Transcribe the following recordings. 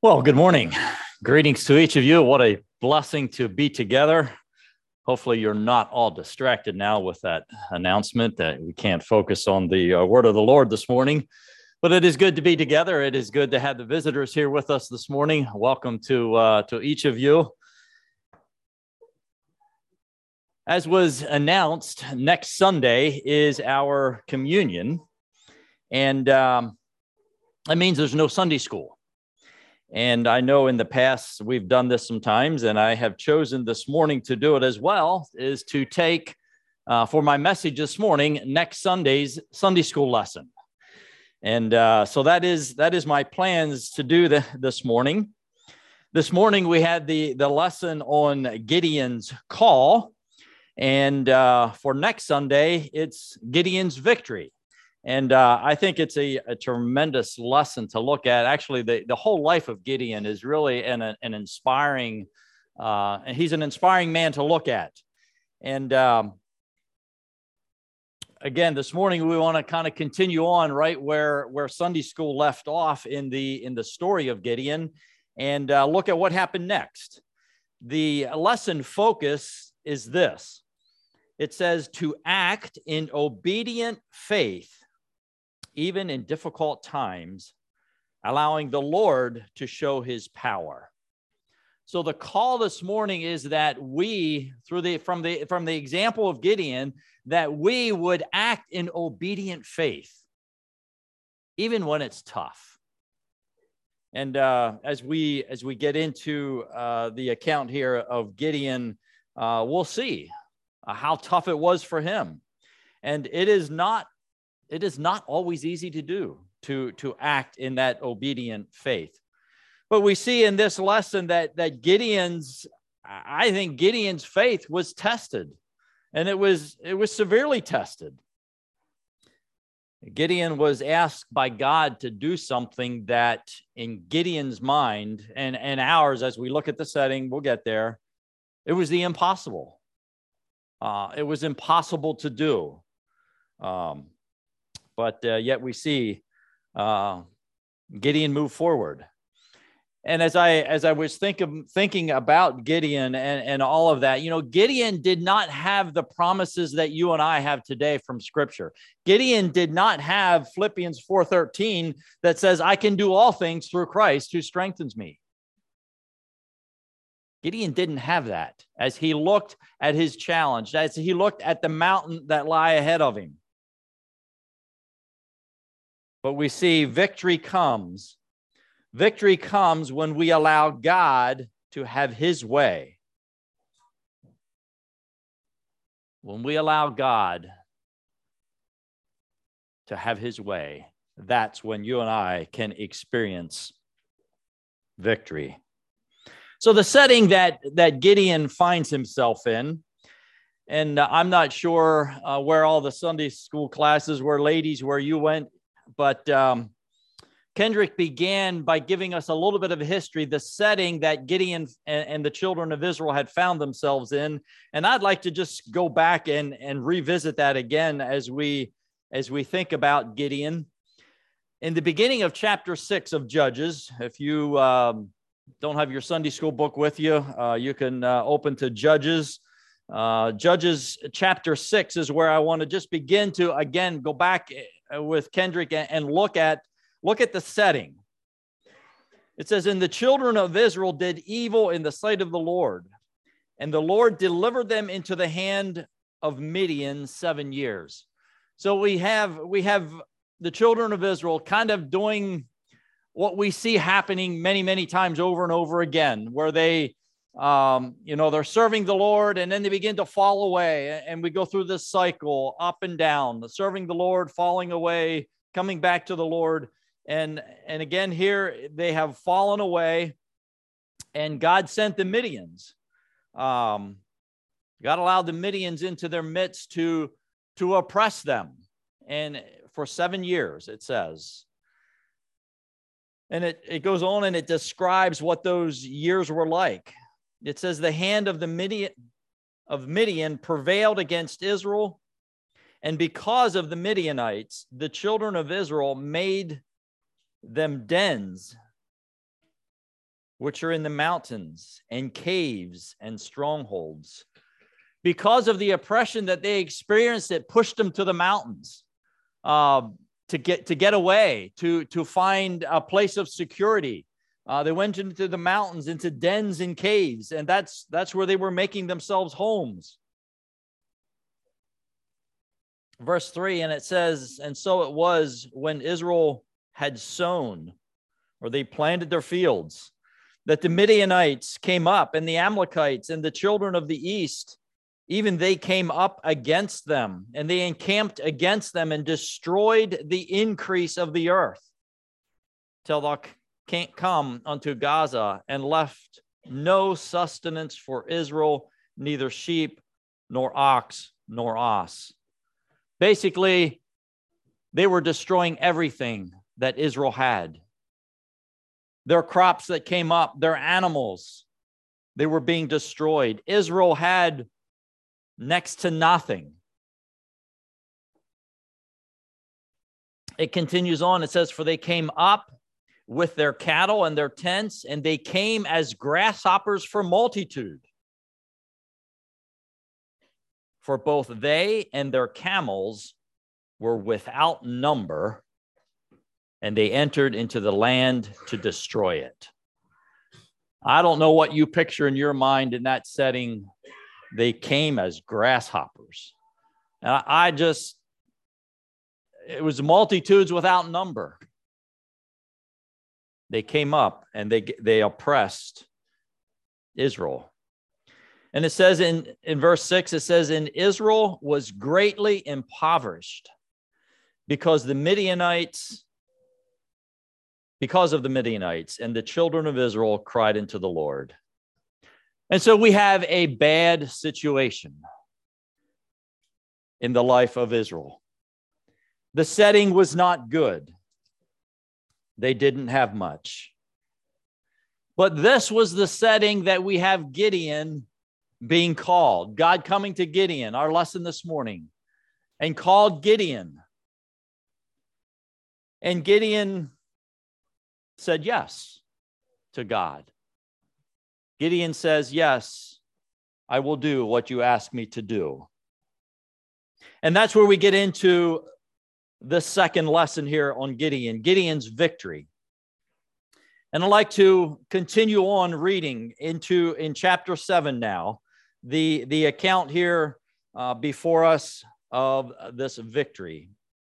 Well, good morning. Greetings to each of you. What a blessing to be together. Hopefully you're not all distracted now with that announcement that we can't focus on the word of the Lord this morning. But it is good to be together. It is good to have the visitors here with us this morning. Welcome to each of you. As was announced, next Sunday is our communion. And that means there's no Sunday school. And I know in the past we've done this sometimes, and I have chosen this morning to do it as well, is to take for my message this morning, next Sunday's Sunday school lesson. And so that is my plans to do this morning. This morning we had the lesson on Gideon's call, and for next Sunday, it's Gideon's victory. And I think it's a tremendous lesson to look at. Actually, the whole life of Gideon is really an inspiring, and he's an inspiring man to look at. And again, this morning we want to kind of continue on right where Sunday school left off in the story of Gideon, and look at what happened next. The lesson focus is this. It says to act in obedient faith, even in difficult times, allowing the Lord to show his power. So the call this morning is that we, from the example of Gideon, that we would act in obedient faith, even when it's tough. And as we get into the account here of Gideon, we'll see how tough it was for him. And it is not always easy to do, to act in that obedient faith. But we see in this lesson that I think Gideon's faith was tested, and it was severely tested. Gideon was asked by God to do something that in Gideon's mind and ours, as we look at the setting, we'll get there, it was the impossible. It was impossible to do. But yet we see Gideon move forward. And as I was thinking about Gideon and all of that, Gideon did not have the promises that you and I have today from Scripture. Gideon did not have Philippians 4:13 that says, I can do all things through Christ who strengthens me. Gideon didn't have that as he looked at his challenge, as he looked at the mountain that lie ahead of him. But we see victory comes. Victory comes when we allow God to have his way. When we allow God to have his way, that's when you and I can experience victory. So the setting that Gideon finds himself in, and I'm not sure where all the Sunday school classes were, ladies, where you went, but Kendrick began by giving us a little bit of history, the setting that Gideon and the children of Israel had found themselves in. And I'd like to just go back and revisit that again as we think about Gideon. In the beginning of chapter 6 of Judges, if you don't have your Sunday school book with you, you can open to Judges. Judges chapter 6 is where I want to just begin to, again, go back with Kendrick and look at the setting. It says, and the children of Israel did evil in the sight of the Lord, and the Lord delivered them into the hand of Midian 7 years. So we have the children of Israel kind of doing what we see happening many, many times over and over again, where they they're serving the Lord and then they begin to fall away. And we go through this cycle up and down, serving the Lord, falling away, coming back to the Lord. And again, here they have fallen away and God sent the Midians. God allowed the Midians into their midst to oppress them. And for 7 years, it says. And it goes on and it describes what those years were like. It says the hand of Midian prevailed against Israel, and because of the Midianites, the children of Israel made them dens which are in the mountains, and caves and strongholds. Because of the oppression that they experienced, it pushed them to the mountains to get away, to find a place of security. They went into the mountains, into dens and caves, and that's where they were making themselves homes. Verse 3, and it says, and so it was when Israel had sown, or they planted their fields, that the Midianites came up, and the Amalekites and the children of the east, even they came up against them, and they encamped against them and destroyed the increase of the earth, till thou can't come unto Gaza, and left no sustenance for Israel, neither sheep, nor ox, nor ass. Basically, they were destroying everything that Israel had. Their crops that came up, their animals, they were being destroyed. Israel had next to nothing. It continues on. It says, for they came up with their cattle and their tents, and they came as grasshoppers for multitude. For both they and their camels were without number, and they entered into the land to destroy it. I don't know what you picture in your mind in that setting. They came as grasshoppers. And it was multitudes without number. They came up and they oppressed Israel. And it says in verse 6, it says, and Israel was greatly impoverished because of the Midianites, and the children of Israel cried unto the Lord. And so we have a bad situation in the life of Israel. The setting was not good. They didn't have much. But this was the setting that we have Gideon being called. God coming to Gideon, our lesson this morning, and called Gideon. And Gideon said yes to God. Gideon says, yes, I will do what you ask me to do. And that's where we get into the second lesson here on Gideon's victory. And I'd like to continue on reading in chapter 7 now, the account here before us of this victory.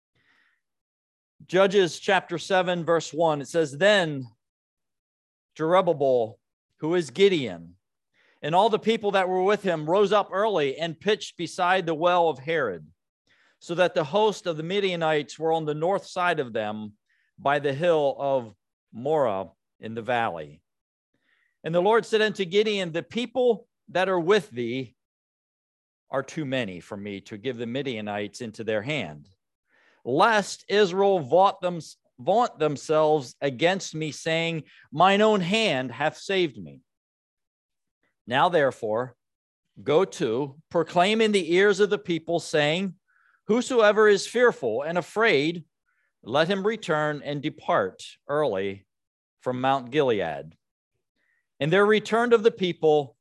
Judges chapter 7, verse 1, it says, then Jerubbaal, who is Gideon, and all the people that were with him rose up early and pitched beside the well of Harod, so that the host of the Midianites were on the north side of them by the hill of Moreh in the valley. And the Lord said unto Gideon, the people that are with thee are too many for me to give the Midianites into their hand, lest Israel vaunt themselves against me, saying, mine own hand hath saved me. Now therefore, go to, proclaim in the ears of the people, saying, whosoever is fearful and afraid, let him return and depart early from Mount Gilead. And there returned of the people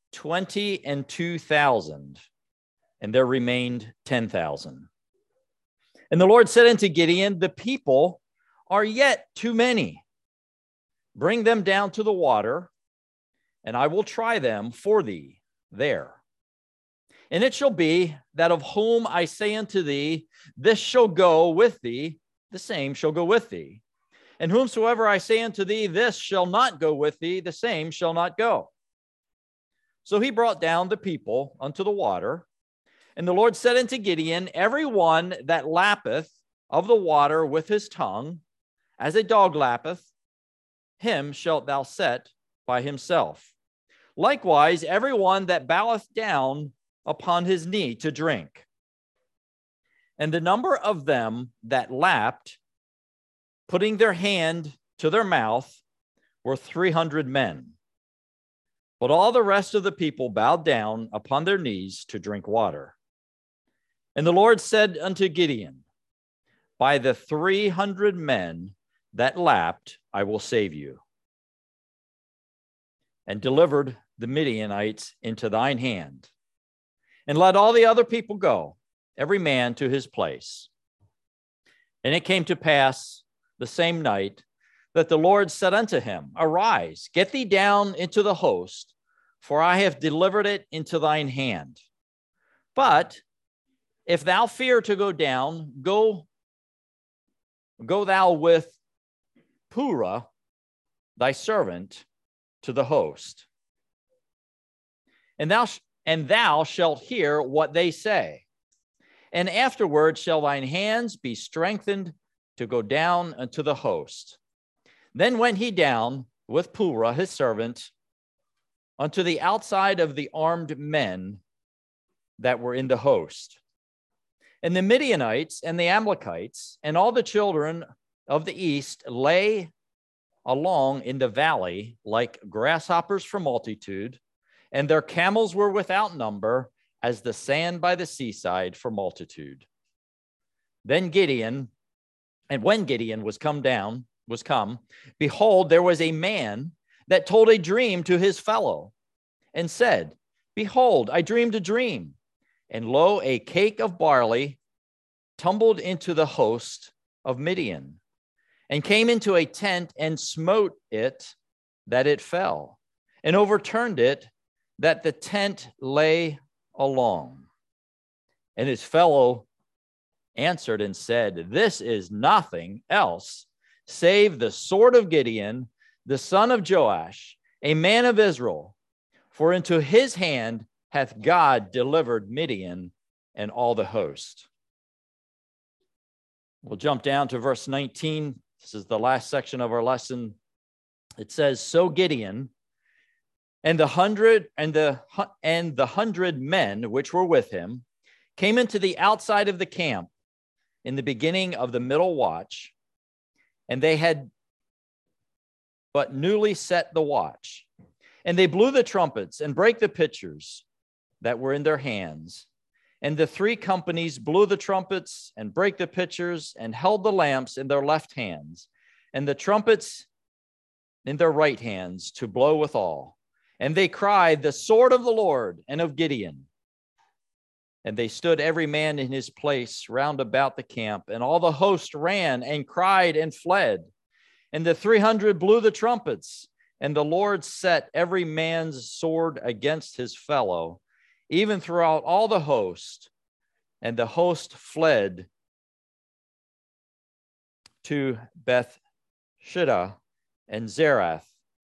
22,000, and there remained 10,000. And the Lord said unto Gideon, the people are yet too many. Bring them down to the water, and I will try them for thee there. And it shall be that of whom I say unto thee, this shall go with thee, the same shall go with thee. And whomsoever I say unto thee, this shall not go with thee, the same shall not go. So he brought down the people unto the water. And the Lord said unto Gideon, every one that lappeth of the water with his tongue, as a dog lappeth, him shalt thou set by himself. Likewise, every one that boweth down upon his knee to drink. And the number of them that lapped, putting their hand to their mouth, were 300 men. But all the rest of the people bowed down upon their knees to drink water. And the Lord said unto Gideon, by the 300 men that lapped, I will save you. and delivered the Midianites into thine hand. And let all the other people go, every man to his place. And it came to pass the same night that the Lord said unto him, Arise, get thee down into the host, for I have delivered it into thine hand. But if thou fear to go down, go thou with Purah, thy servant, to the host. And thou shalt hear what they say. And afterward shall thine hands be strengthened to go down unto the host. Then went he down with Purah his servant unto the outside of the armed men that were in the host. And the Midianites and the Amalekites and all the children of the east lay along in the valley like grasshoppers for multitude, and their camels were without number as the sand by the seaside for multitude. Then Gideon, and when Gideon was come, behold, there was a man that told a dream to his fellow, and said, Behold, I dreamed a dream, and lo, a cake of barley tumbled into the host of Midian, and came into a tent, and smote it, that it fell, and overturned it, that the tent lay along. And his fellow answered and said, This is nothing else save the sword of Gideon, the son of Joash, a man of Israel. For into his hand hath God delivered Midian and all the host. We'll jump down to verse 19. This is the last section of our lesson. It says, So Gideon and the 100 men which were with him came into the outside of the camp in the beginning of the middle watch, and they had but newly set the watch. And they blew the trumpets and brake the pitchers that were in their hands. And the three companies blew the trumpets and brake the pitchers and held the lamps in their left hands, and the trumpets in their right hands to blow withal. And they cried, The sword of the Lord and of Gideon. And they stood every man in his place round about the camp, and all the host ran and cried and fled. And the 300 blew the trumpets, and the Lord set every man's sword against his fellow, even throughout all the host. And the host fled to Beth-shittah and Zerath,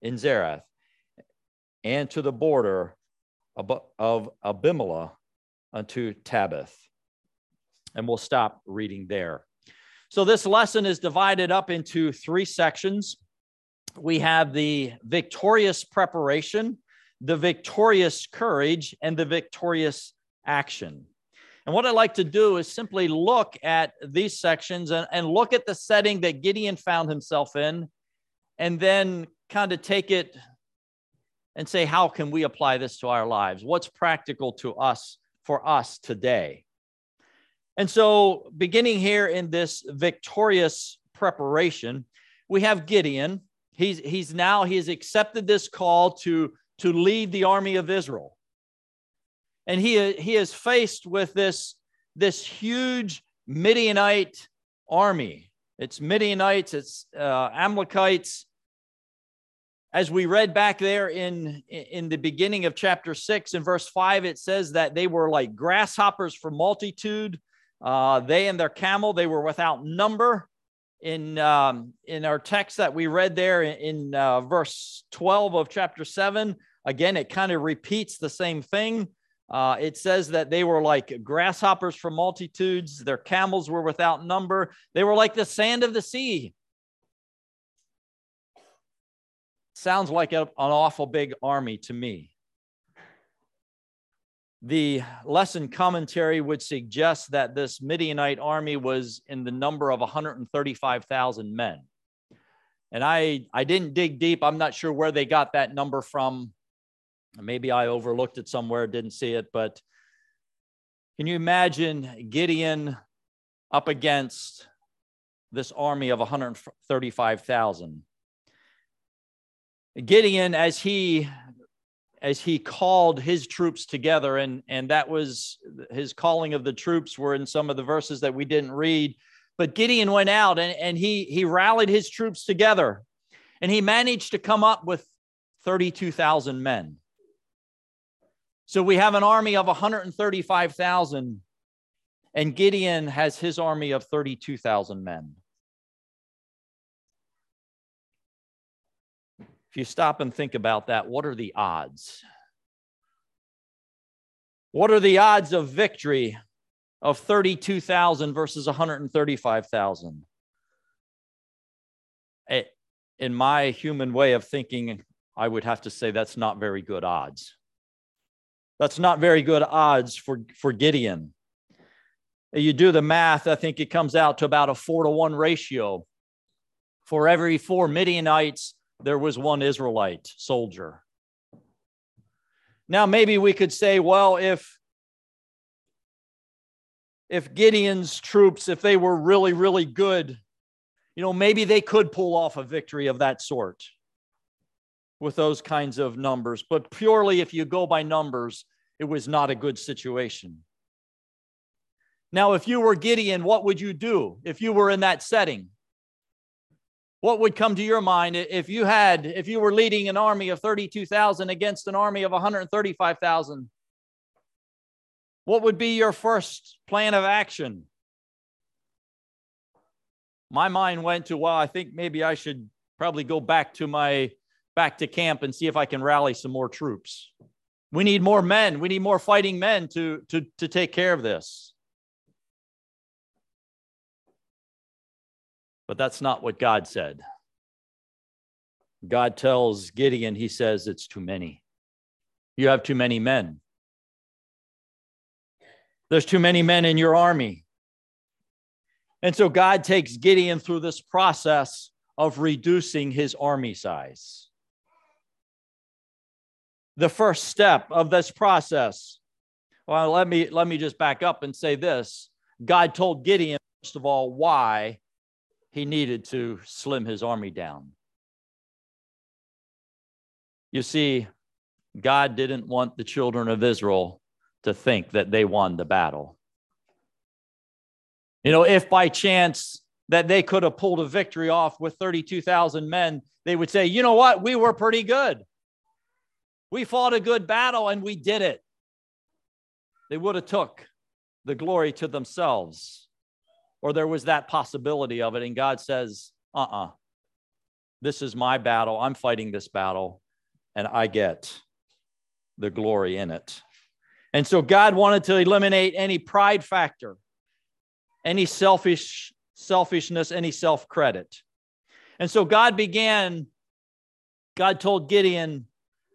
and to the border of Abimelech unto Tabbath. And we'll stop reading there. So this lesson is divided up into three sections. We have the victorious preparation, the victorious courage, and the victorious action. And what I'd like to do is simply look at these sections and look at the setting that Gideon found himself in, and then kind of take it and say, how can we apply this to our lives? What's practical to us for us today? And so beginning here in this victorious preparation, we have Gideon. He has accepted this call to lead the army of Israel. And he is faced with this huge Midianite army. It's Midianites, it's Amalekites. As we read back there in the beginning of chapter 6 and verse 5, it says that they were like grasshoppers for multitude. They and their camel, they were without number. In our text that we read there in verse 12 of chapter 7, again, it kind of repeats the same thing. It says that they were like grasshoppers for multitudes. Their camels were without number. They were like the sand of the sea. Sounds like an awful big army to me. The lesson commentary would suggest that this Midianite army was in the number of 135,000 men. And I didn't dig deep. I'm not sure where they got that number from. Maybe I overlooked it somewhere, didn't see it. But can you imagine Gideon up against this army of 135,000? Gideon, as he as he called his troops together, and that was his calling of the troops were in some of the verses that we didn't read. But Gideon went out and he rallied his troops together, and he managed to come up with 32,000 men. So we have an army of 135,000, and Gideon has his army of 32,000 men. If you stop and think about that, what are the odds? What are the odds of victory of 32,000 versus 135,000? In my human way of thinking, I would have to say that's not very good odds. That's not very good odds for Gideon. You do the math, I think it comes out to about a 4-to-1 ratio. For every 4 Midianites, there was 1 Israelite soldier. Now, maybe we could say, well, if Gideon's troops, if they were really, really good, maybe they could pull off a victory of that sort with those kinds of numbers. But purely, if you go by numbers, it was not a good situation. Now, if you were Gideon, what would you do if you were in that setting? What would come to your mind if you were leading an army of 32,000 against an army of 135,000? What would be your first plan of action? My mind went to, well, I think maybe I should probably go back to camp and see if I can rally some more troops. We need more men. We need more fighting men to take care of this. But that's not what God said. God tells Gideon, he says, it's too many. You have too many men. There's too many men in your army. And so God takes Gideon through this process of reducing his army size. The first step of this process, well, let me just back up and say this. God told Gideon, first of all, why he needed to slim his army down. You see, God didn't want the children of Israel to think that they won the battle. If by chance that they could have pulled a victory off with 32,000 men, they would say, you know what? We were pretty good. We fought a good battle and we did it. They would have took the glory to themselves. Or there was that possibility of it. And God says, this is my battle. I'm fighting this battle. And I get the glory in it. And so God wanted to eliminate any pride factor, any selfishness, any self-credit. And so God told Gideon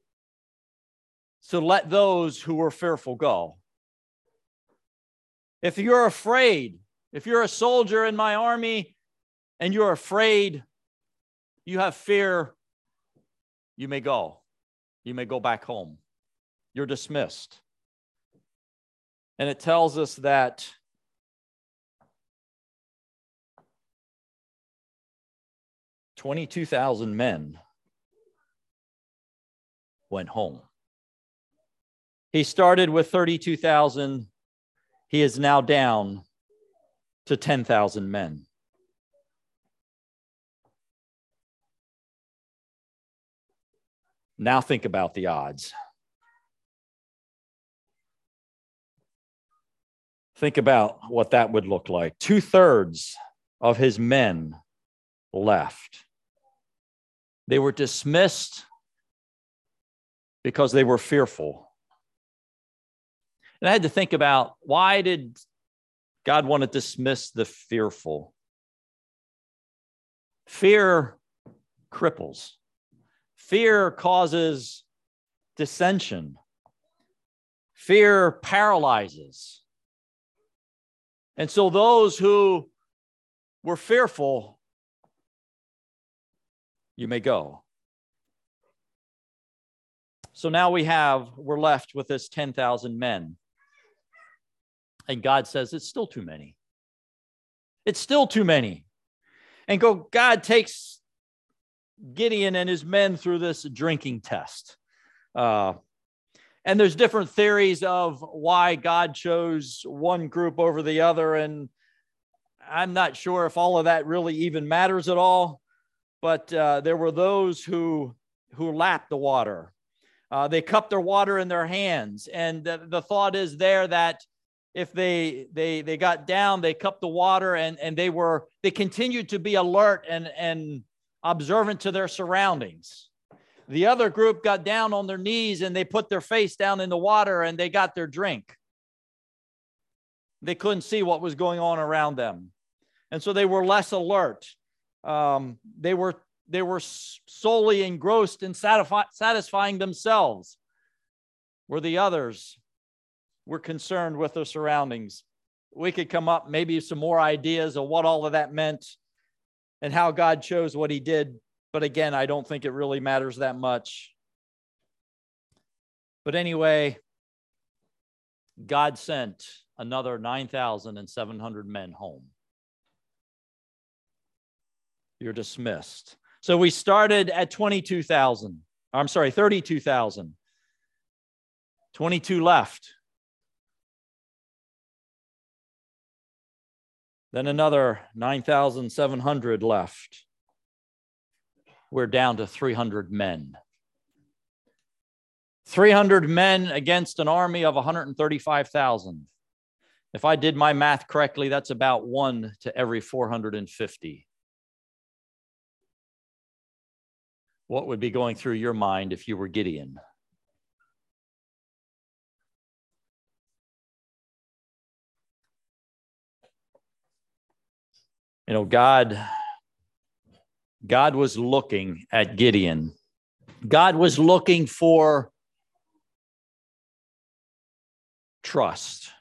to let those who were fearful go. If you're afraid, if you're a soldier in my army and you're afraid, you have fear, you may go. You may go back home. You're dismissed. And it tells us that "22,000 men went home." He started with 32,000. He is now down to 10,000 men. Now think about the odds. Think about what that would look like. 2/3 of his men left. They were dismissed because they were fearful. And I had to think about, why did God want to dismiss the fearful? Fear cripples. Fear causes dissension. Fear paralyzes. And so those who were fearful, you may go. So now we're left with this 10,000 men. And God says, it's still too many. It's still too many. And God takes Gideon and his men through this drinking test. And there's different theories of why God chose one group over the other. And I'm not sure if all of that really even matters at all. But there were those who lapped the water. They cupped their water in their hands. And the thought is there that if they got down, they cupped the water, and they continued to be alert and observant to their surroundings. The other group got down on their knees and they put their face down in the water and they got their drink. They couldn't see what was going on around them. And so they were less alert. They were solely engrossed in satisfying themselves, where the others were concerned with their surroundings. We could come up maybe some more ideas of what all of that meant and how God chose what he did. But again, I don't think it really matters that much. But anyway, God sent another 9,700 men home. You're dismissed. So we started at 32,000. I'm sorry, 32,000. 22 left. Then another 9,700 left. We're down to 300 men. 300 men against an army of 135,000. If I did my math correctly, that's about 1 to every 450. What would be going through your mind if you were Gideon? You know, God was looking at Gideon. God was looking for trust,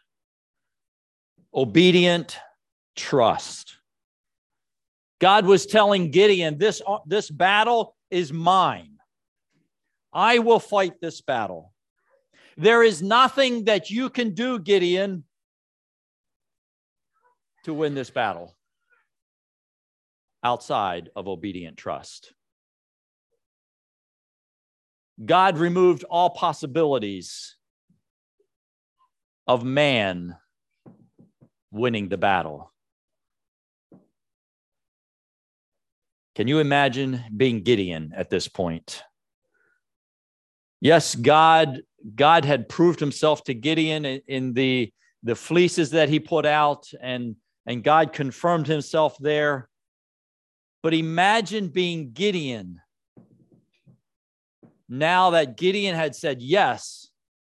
obedient trust. God was telling Gideon, this battle is mine. I will fight this battle. There is nothing that you can do, Gideon, to win this battle outside of obedient trust. God removed all possibilities of man winning the battle. Can you imagine being Gideon at this point? Yes, God had proved himself to Gideon in the fleeces that he put out, and God confirmed himself there. But imagine being Gideon now that Gideon had said yes,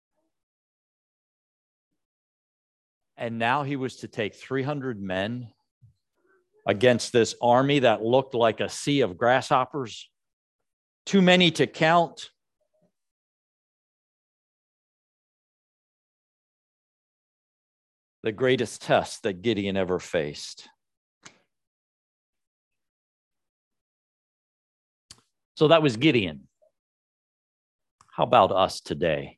and now he was to take 300 men against this army that looked like a sea of grasshoppers, too many to count. The greatest test that Gideon ever faced. So that was Gideon. How about us today?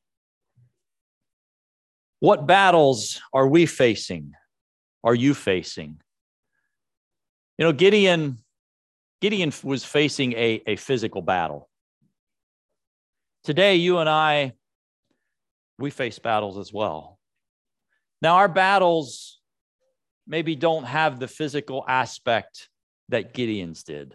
What battles are we facing? Are you facing? You know, Gideon was facing a physical battle. Today, you and I, we face battles as well. Now, our battles maybe don't have the physical aspect that Gideon's did.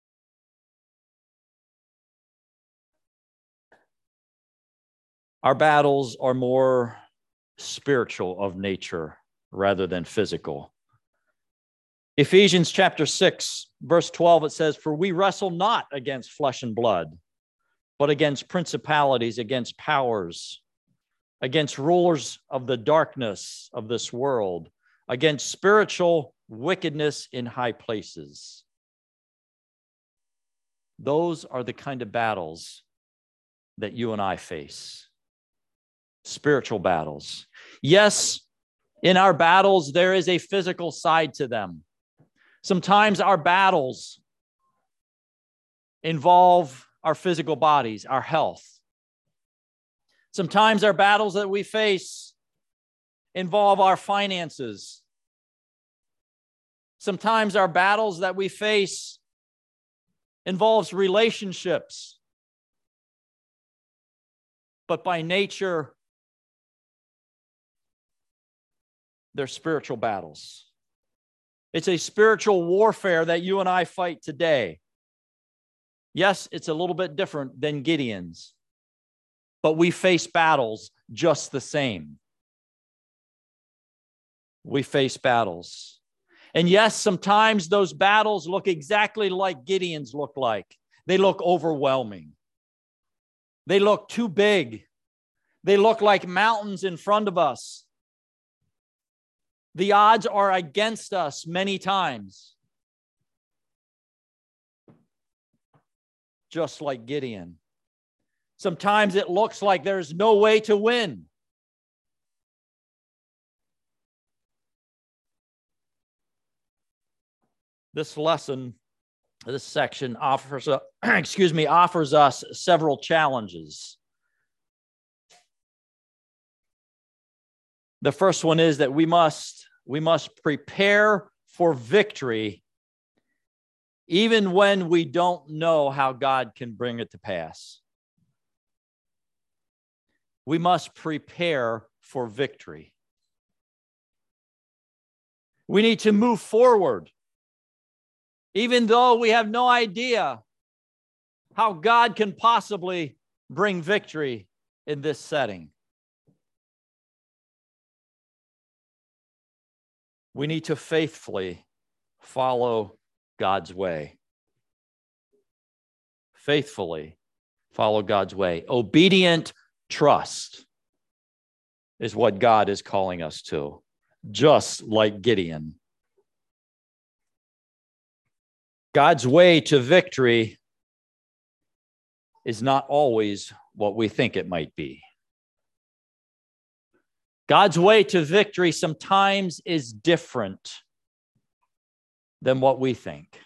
Our battles are more spiritual of nature rather than physical. Ephesians chapter 6, verse 12, it says, "For we wrestle not against flesh and blood, but against principalities, against powers, against rulers of the darkness of this world, against spiritual wickedness in high places." Those are the kind of battles that you and I face. Spiritual battles. Yes, in our battles, there is a physical side to them. Sometimes our battles involve our physical bodies, our health. Sometimes our battles that we face involve our finances. Sometimes our battles that we face involves relationships. but by nature, they're spiritual battles. It's a spiritual warfare that you and I fight today. Yes, it's a little bit different than Gideon's, but we face battles just the same. We face battles. And yes, sometimes those battles look exactly like Gideon's look like. They look overwhelming. They look too big. They look like mountains in front of us. The odds are against us many times. Just like Gideon. Sometimes it looks like there's no way to win. This lesson, this section offers us several challenges. The first one is that we must prepare for victory even when we don't know how God can bring it to pass. We must prepare for victory. We need to move forward, even though we have no idea how God can possibly bring victory in this setting. We need to faithfully follow God's way. Faithfully follow God's way. Obedient trust is what God is calling us to, just like Gideon. God's way to victory is not always what we think it might be. God's way to victory sometimes is different than what we think.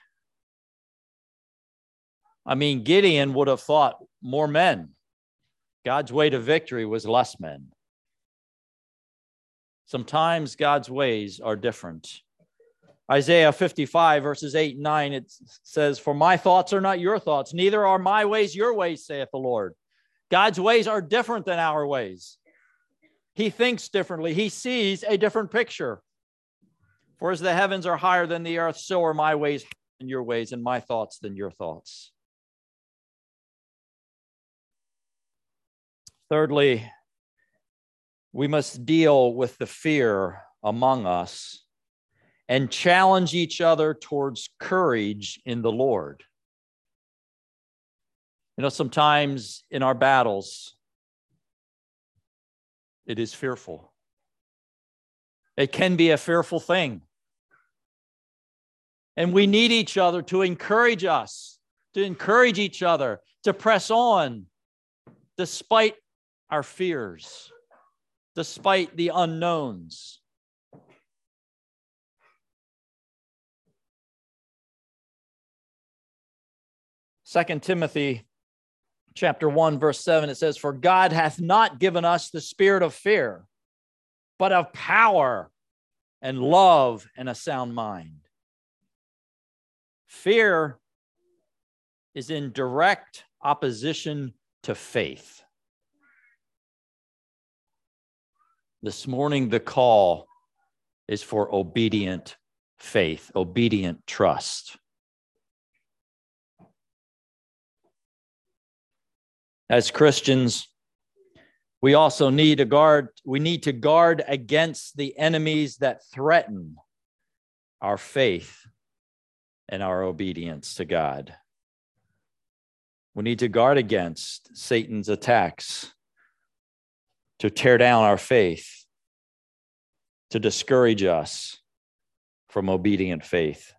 I mean, Gideon would have thought more men. God's way to victory was less men. Sometimes God's ways are different. Isaiah 55, verses 8 and 9, it says, "For my thoughts are not your thoughts, neither are my ways your ways, saith the Lord." God's ways are different than our ways. He thinks differently. He sees a different picture. For as the heavens are higher than the earth, so are my ways than your ways, and my thoughts than your thoughts. Thirdly, we must deal with the fear among us and challenge each other towards courage in the Lord. You know, sometimes in our battles, it is fearful. It can be a fearful thing. And we need each other to encourage us, to encourage each other, to press on despite our fears, despite the unknowns. Second Timothy chapter 1, verse 7, it says, "For God hath not given us the spirit of fear, but of power and love and a sound mind." Fear is in direct opposition to faith. This morning, the call is for obedient faith, obedient trust. As Christians, we also need to guard against the enemies that threaten our faith and our obedience to God. We need to guard against Satan's attacks to tear down our faith, to discourage us from obedient faith.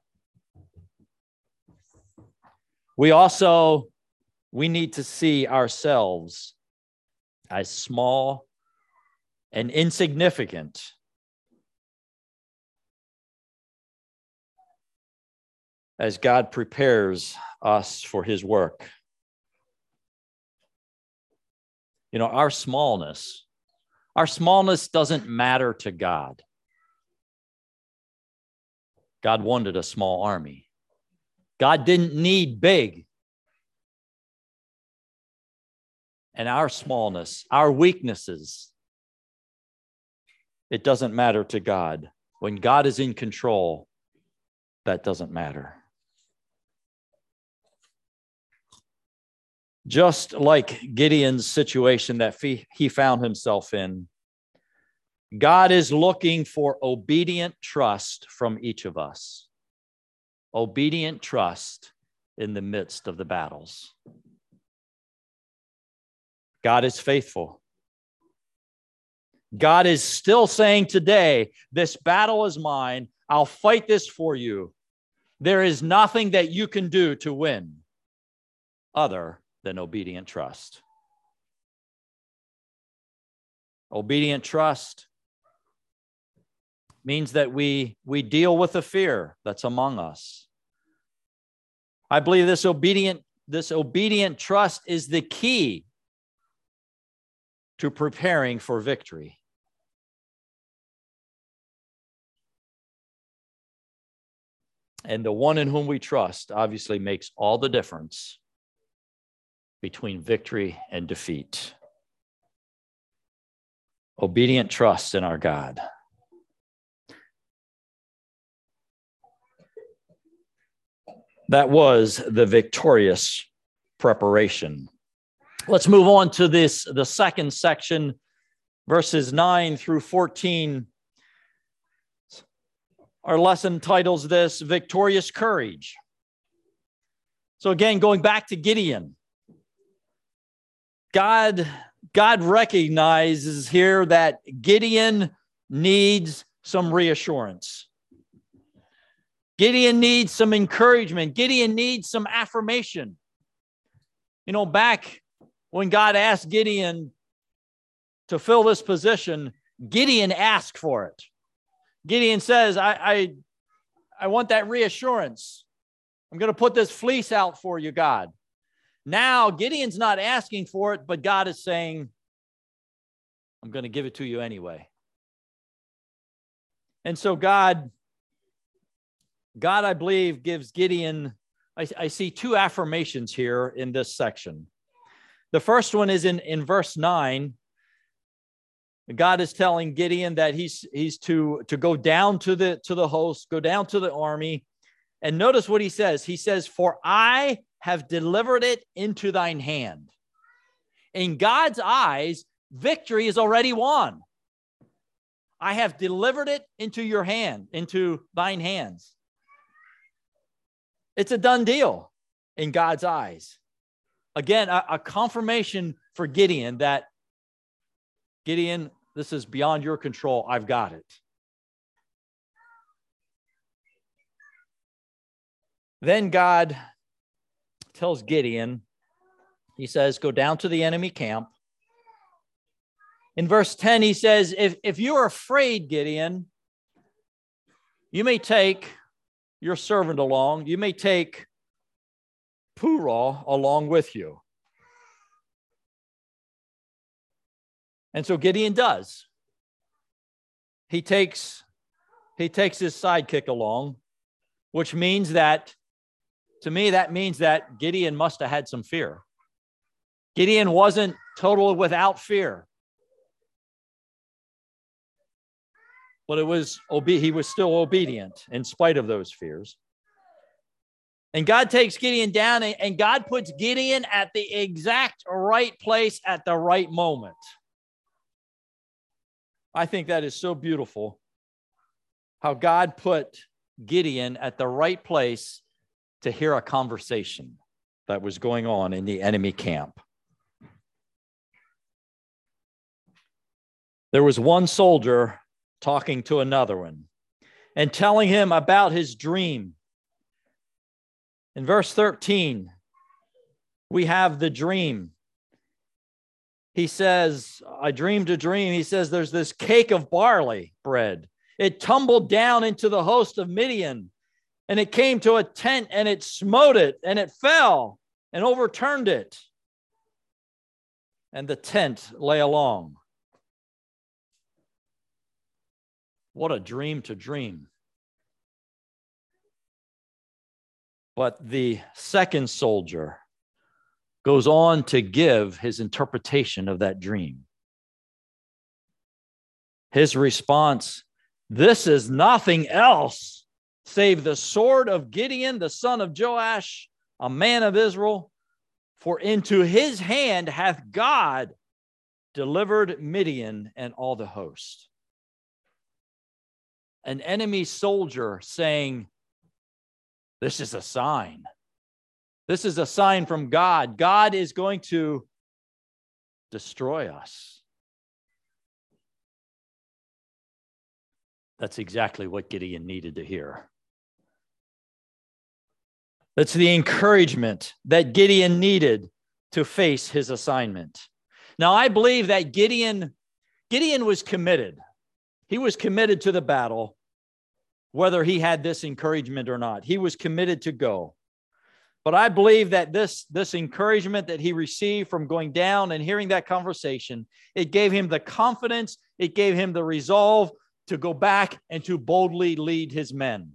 We need to see ourselves as small and insignificant as God prepares us for his work. You know, our smallness doesn't matter to God. God wanted a small army. God didn't need big. and our smallness, our weaknesses, it doesn't matter to God. When God is in control, that doesn't matter. Just like Gideon's situation that he found himself in, God is looking for obedient trust from each of us. Obedient trust in the midst of the battles. God is faithful. God is still saying today, this battle is mine. I'll fight this for you. There is nothing that you can do to win other than obedient trust. Obedient trust means that we deal with the fear that's among us. I believe this obedient trust is the key to preparing for victory. And the one in whom we trust obviously makes all the difference between victory and defeat. Obedient trust in our God. That was the victorious preparation. Let's move on to the second section, verses 9 through 14. Our lesson titles this Victorious Courage. So again, going back to Gideon, God recognizes here that Gideon needs some reassurance. Gideon needs some encouragement. Gideon needs some affirmation. You know, back when God asked Gideon to fill this position, Gideon asked for it. Gideon says, I want that reassurance. I'm going to put this fleece out for you, God. Now, Gideon's not asking for it, but God is saying, I'm going to give it to you anyway. And so God, I believe, gives Gideon, I see two affirmations here in this section. The first one is in verse 9. God is telling Gideon that he's to go down to the host, go down to the army. And notice what he says. He says, for I have delivered it into thine hand. In God's eyes, victory is already won. I have delivered it into your hand, into thine hands. It's a done deal in God's eyes. Again, a confirmation for Gideon that, Gideon, this is beyond your control. I've got it. Then God tells Gideon, he says, go down to the enemy camp. In verse 10, he says, if you are afraid, Gideon, you may take your servant along. You may take Purah along with you. And so Gideon does. He takes his sidekick along, which means that, to me, that means that Gideon must have had some fear. Gideon wasn't totally without fear. But he was still obedient in spite of those fears. And God takes Gideon down, and God puts Gideon at the exact right place at the right moment. I think that is so beautiful, how God put Gideon at the right place to hear a conversation that was going on in the enemy camp. There was one soldier talking to another one and telling him about his dream. In verse 13, we have the dream. He says, I dreamed a dream. He says, there's this cake of barley bread. It tumbled down into the host of Midian, and it came to a tent, and it smote it, and it fell and overturned it. And the tent lay along. What a dream to dream. But the second soldier goes on to give his interpretation of that dream. His response, "This is nothing else save the sword of Gideon, the son of Joash, a man of Israel. For into his hand hath God delivered Midian and all the host." An enemy soldier saying, "This is a sign. This is a sign from God. God is going to destroy us." That's exactly what Gideon needed to hear. That's the encouragement that Gideon needed to face his assignment. Now, I believe that Gideon was committed. He was committed to the battle, whether he had this encouragement or not. He was committed to go. But I believe that this encouragement that he received from going down and hearing that conversation, it gave him the confidence, it gave him the resolve to go back and to boldly lead his men.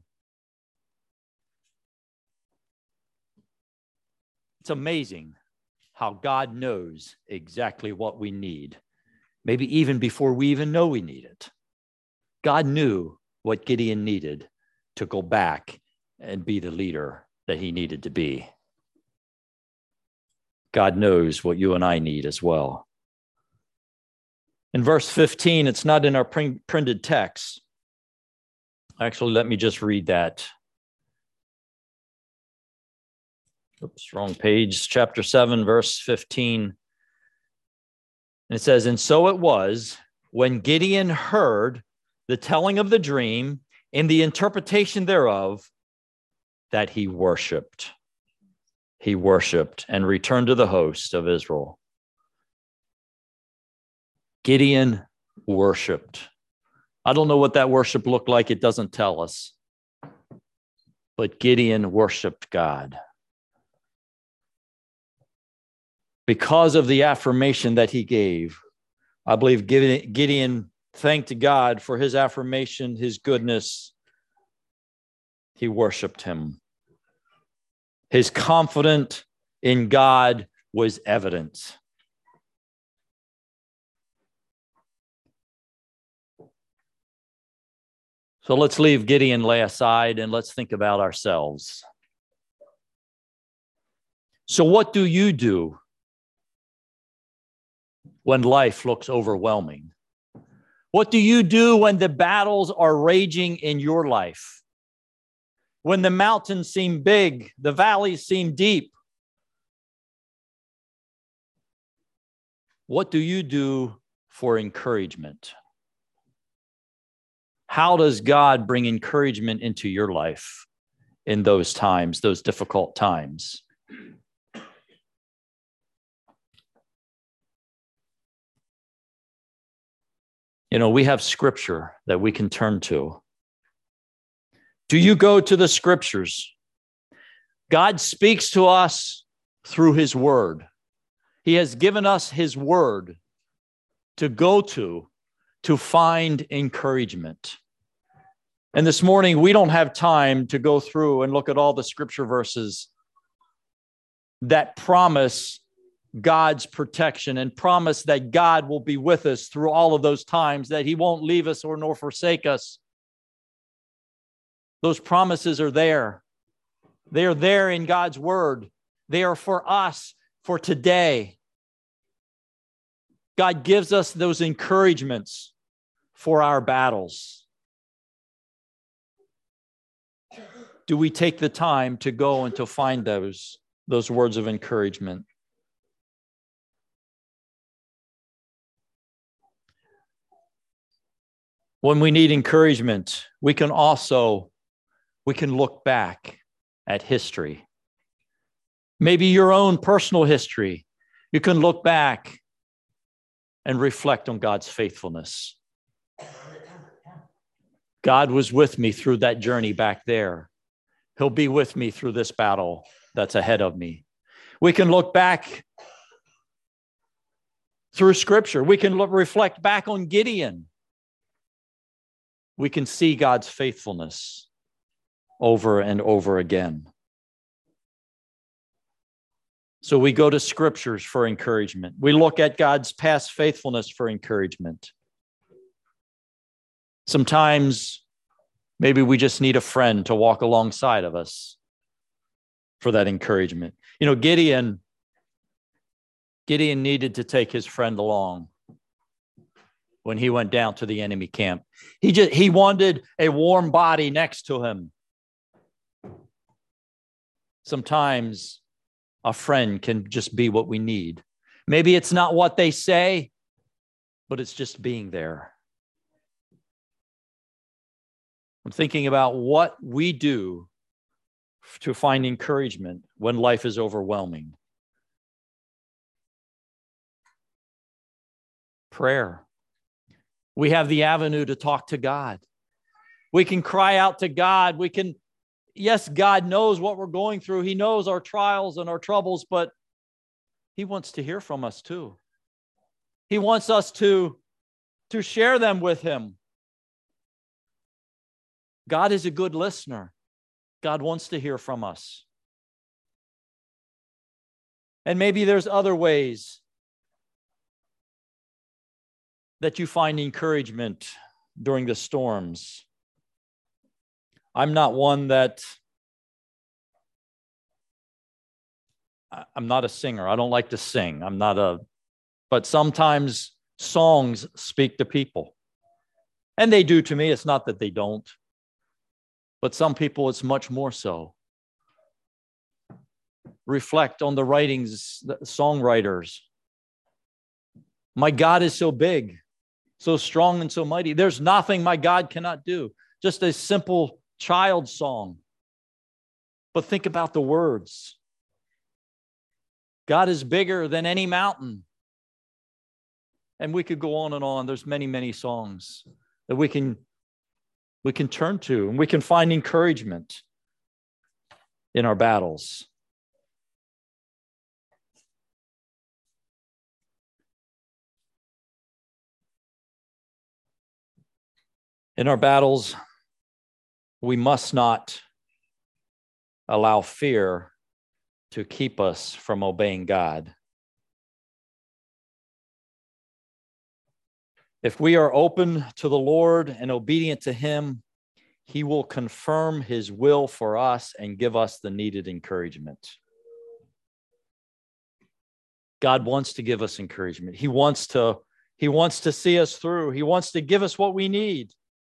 It's amazing how God knows exactly what we need, maybe even before we even know we need it. God knew what Gideon needed to go back and be the leader that he needed to be. God knows what you and I need as well. In verse 15, it's not in our printed text. Actually, let me just read that. Oops, wrong page. Chapter 7, verse 15. And it says, "And so it was, when Gideon heard the telling of the dream and the interpretation thereof, that he worshiped. He worshiped and returned to the host of Israel." Gideon worshiped. I don't know what that worship looked like. It doesn't tell us. But Gideon worshiped God. Because of the affirmation that he gave, I believe Gideon thanked God for his affirmation, his goodness. He worshiped him. His confidence in God was evident. So let's leave Gideon lay aside and let's think about ourselves. So what do you do when life looks overwhelming? What do you do when the battles are raging in your life? When the mountains seem big, the valleys seem deep? What do you do for encouragement? How does God bring encouragement into your life in those times, those difficult times? You know, we have scripture that we can turn to. Do you go to the scriptures? God speaks to us through his word. He has given us his word to go to find encouragement. And this morning, we don't have time to go through and look at all the scripture verses that promise God's protection and promise that God will be with us through all of those times, that he won't leave us or nor forsake us. Those promises are there. They are there in God's word. They are for us for today. God gives us those encouragements for our battles. Do we take the time to go and to find those words of encouragement? When we need encouragement, we can look back at history. Maybe your own personal history. You can look back and reflect on God's faithfulness. God was with me through that journey back there. He'll be with me through this battle that's ahead of me. We can look back through scripture. We can reflect back on Gideon. We can see God's faithfulness over and over again. So we go to scriptures for encouragement. We look at God's past faithfulness for encouragement. Sometimes maybe we just need a friend to walk alongside of us for that encouragement. You know, Gideon needed to take his friend along when he went down to the enemy camp. He wanted a warm body next to him. Sometimes a friend can just be what we need. Maybe it's not what they say, but it's just being there. I'm thinking about what we do to find encouragement when life is overwhelming. Prayer. We have the avenue to talk to God. We can cry out to God. Yes, God knows what we're going through. He knows our trials and our troubles, but He wants to hear from us too. He wants us to share them with Him. God is a good listener. God wants to hear from us. And maybe there's other ways that you find encouragement during the storms. I'm not one that, I'm not a singer. I don't like to sing. But sometimes songs speak to people. And they do to me. It's not that they don't. But some people, it's much more so. Reflect on the writings, the songwriters. My God is so big, so strong and so mighty. There's nothing my God cannot do. Just a simple child song. But think about the words. God is bigger than any mountain. And we could go on and on. There's many, many songs that we can turn to, and we can find encouragement in our battles. In our battles, we must not allow fear to keep us from obeying God. If we are open to the Lord and obedient to Him, He will confirm His will for us and give us the needed encouragement. God wants to give us encouragement. He wants to see us through. He wants to give us what we need.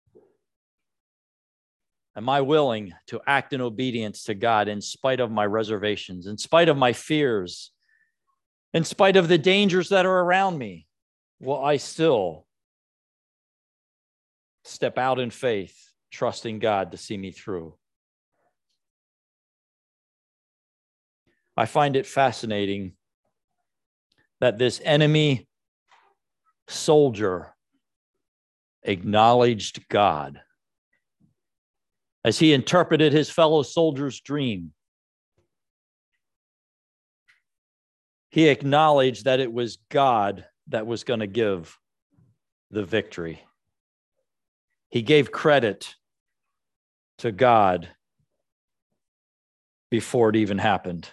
Am I willing to act in obedience to God in spite of my reservations, in spite of my fears, in spite of the dangers that are around me? Will I still step out in faith, trusting God to see me through? I find it fascinating that this enemy soldier acknowledged God as he interpreted his fellow soldier's dream. He acknowledged that it was God that was going to give the victory. He gave credit to God before it even happened.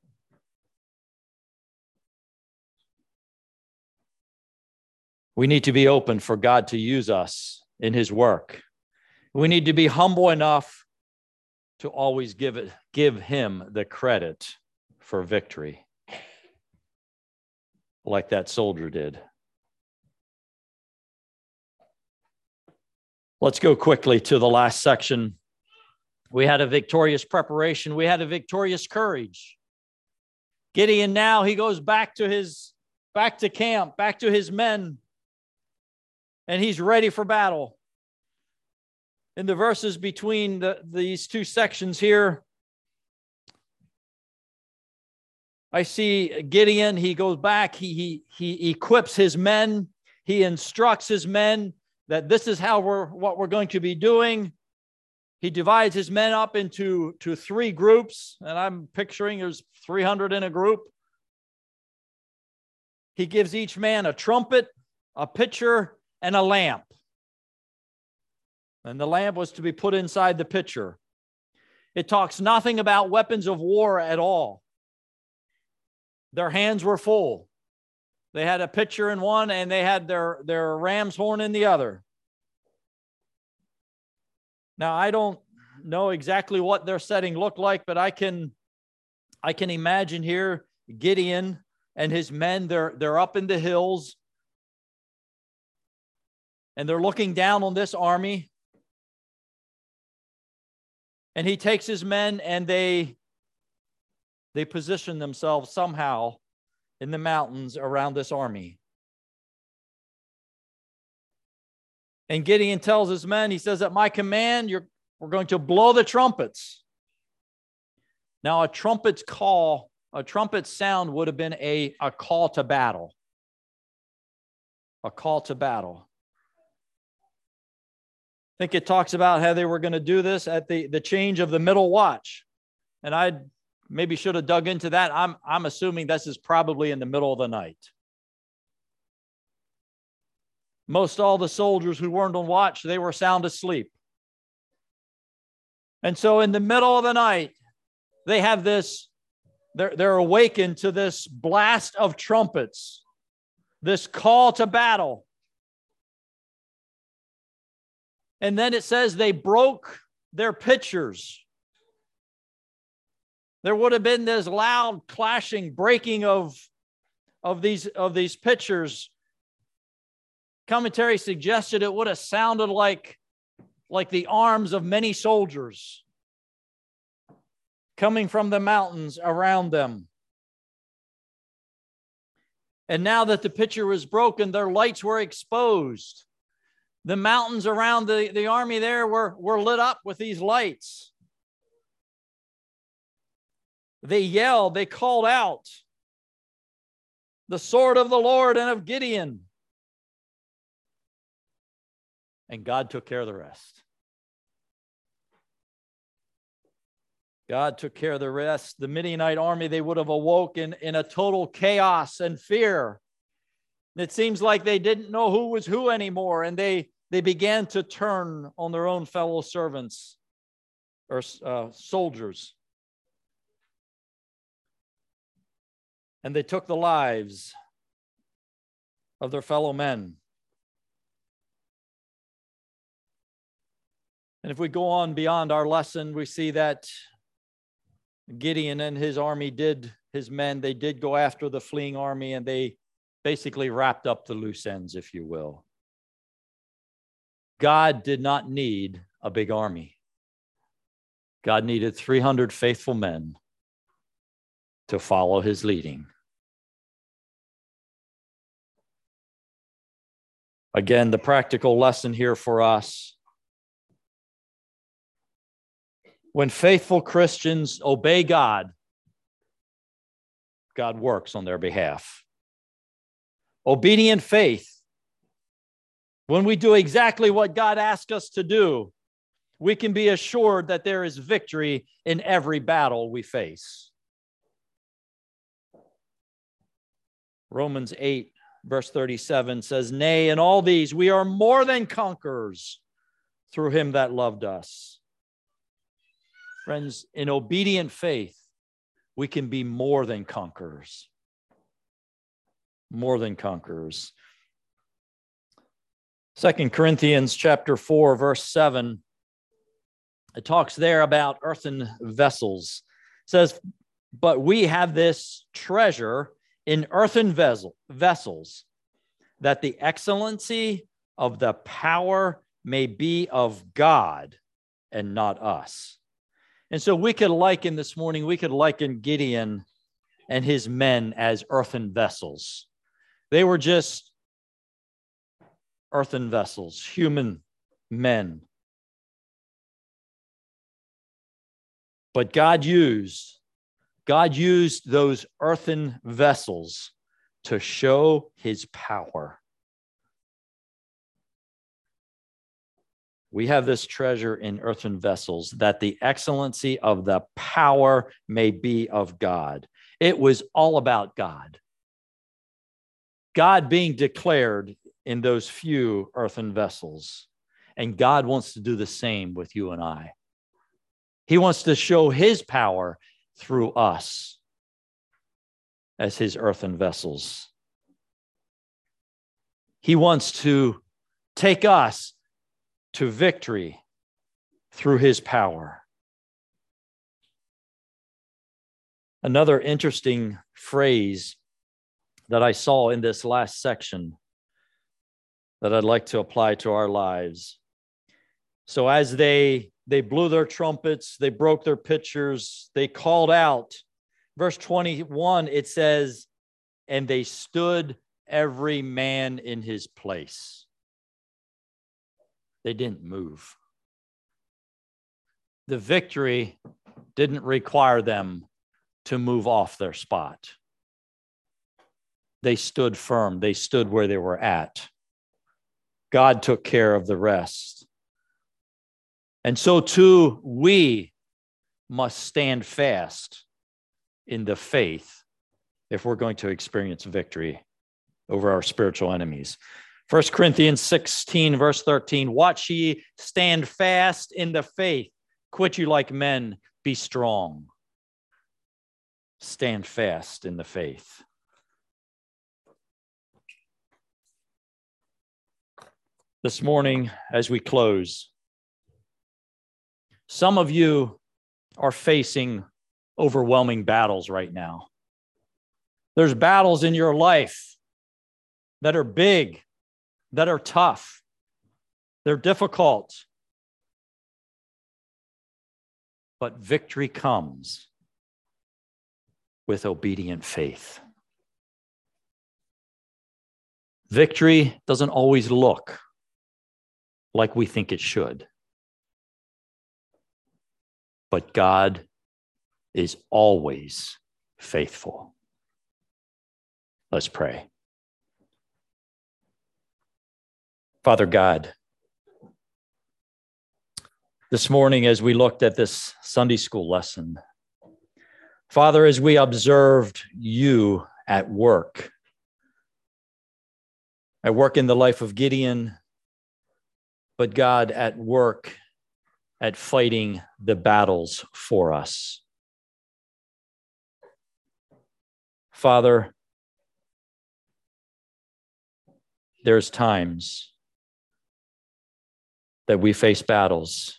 We need to be open for God to use us in His work. We need to be humble enough to always give Him the credit for victory, like that soldier did. Let's go quickly to the last section. We had a victorious preparation. We had a victorious courage. Gideon now, he goes back to camp, back to his men, and he's ready for battle. In the verses between these two sections here, I see Gideon, he goes back, he equips his men, he instructs his men that this is what we're going to be doing. He divides his men up into three groups, and I'm picturing there's 300 in a group. He gives each man a trumpet, a pitcher, and a lamp. And the lamp was to be put inside the pitcher. It talks nothing about weapons of war at all. Their hands were full. They had a pitcher in one and they had their ram's horn in the other. Now, I don't know exactly what their setting looked like, but I can imagine here Gideon and his men, they're up in the hills and they're looking down on this army. And he takes his men and they position themselves somehow in the mountains around this army. And Gideon tells his men, he says, at my command, we're going to blow the trumpets. Now, a trumpet sound would have been a call to battle. A call to battle. I think it talks about how they were going to do this at the change of the middle watch. And I maybe should have dug into that. I'm assuming this is probably in the middle of the night. Most all the soldiers who weren't on watch, they were sound asleep. And so in the middle of the night, they have this, they're awakened to this blast of trumpets, this call to battle. And then it says they broke their pitchers. There would have been this loud clashing, breaking of these pitchers. Commentary suggested it would have sounded like the arms of many soldiers coming from the mountains around them. And now that the pitcher was broken, their lights were exposed. The mountains around the army there were lit up with these lights. They yelled, they called out, the sword of the Lord and of Gideon. And God took care of the rest. God took care of the rest. The Midianite army, they would have awoken in a total chaos and fear. It seems like they didn't know who was who anymore, and they began to turn on their own fellow servants or soldiers. And they took the lives of their fellow men. And if we go on beyond our lesson, we see that Gideon and his army his men did go after the fleeing army, and they basically wrapped up the loose ends, if you will. God did not need a big army. God needed 300 faithful men to follow his leading. Again, the practical lesson here for us: when faithful Christians obey God, God works on their behalf. Obedient faith, when we do exactly what God asks us to do, we can be assured that there is victory in every battle we face. Romans 8, verse 37 says, "Nay, in all these we are more than conquerors through him that loved us." Friends, in obedient faith, we can be more than conquerors. More than conquerors. 2 Corinthians chapter 4, verse 7, it talks there about earthen vessels. It says, "But we have this treasure in earthen vessels, that the excellency of the power may be of God and not us." And so we could liken this morning, Gideon and his men as earthen vessels. They were just earthen vessels, human men. But God used those earthen vessels to show his power. We have this treasure in earthen vessels, that the excellency of the power may be of God. It was all about God. God being declared in those few earthen vessels. And God wants to do the same with you and I. He wants to show his power through us. as his earthen vessels. He wants to take us to victory through his power. Another interesting phrase that I saw in this last section that I'd like to apply to our lives. So as they blew their trumpets, they broke their pitchers, they called out. Verse 21, it says, and they stood every man in his place. They didn't move. The victory didn't require them to move off their spot. They stood firm. They stood where they were at. God took care of the rest. And so too, we must stand fast in the faith if we're going to experience victory over our spiritual enemies. 1 Corinthians 16, verse 13, watch ye, stand fast in the faith. Quit you like men, be strong. Stand fast in the faith. This morning, as we close, some of you are facing overwhelming battles right now. There's battles in your life that are big, that are tough. They're difficult. But victory comes with obedient faith. Victory doesn't always look like we think it should. But God is always faithful. Let's pray. Father God, this morning as we looked at this Sunday school lesson, Father, as we observed you at work in the life of Gideon, but God at work at fighting the battles for us. Father, there's times that we face battles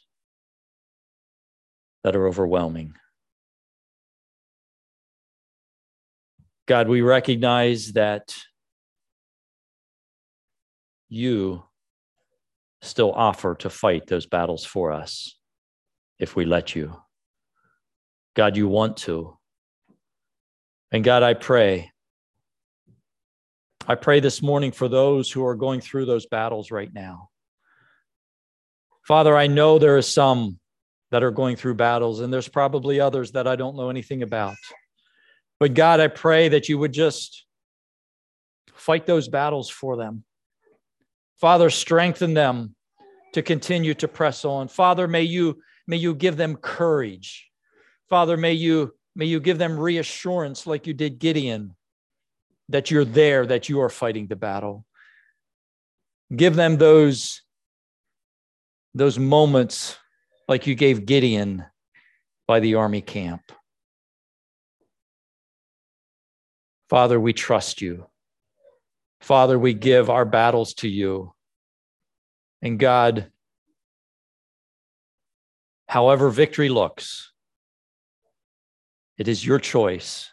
that are overwhelming. God, we recognize that you still offer to fight those battles for us if we let you. God, you want to. And God, I pray this morning for those who are going through those battles right now. Father, I know there are some that are going through battles, and there's probably others that I don't know anything about. But God, I pray that you would just fight those battles for them. Father, strengthen them to continue to press on. Father, may you give them courage. Father, may you give them reassurance like you did Gideon, that you're there, that you are fighting the battle. Give them those moments like you gave Gideon by the army camp. Father, we trust you. Father, we give our battles to you. And God, however victory looks, it is your choice.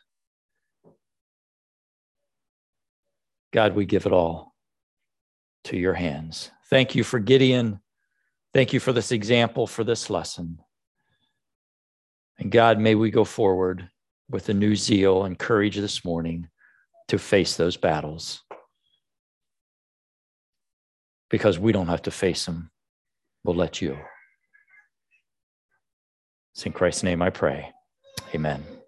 God, we give it all to your hands. Thank you for Gideon. Thank you for this example, for this lesson. And God, may we go forward with a new zeal and courage this morning to face those battles. Because we don't have to face them. We'll let you. It's in Christ's name I pray. Amen.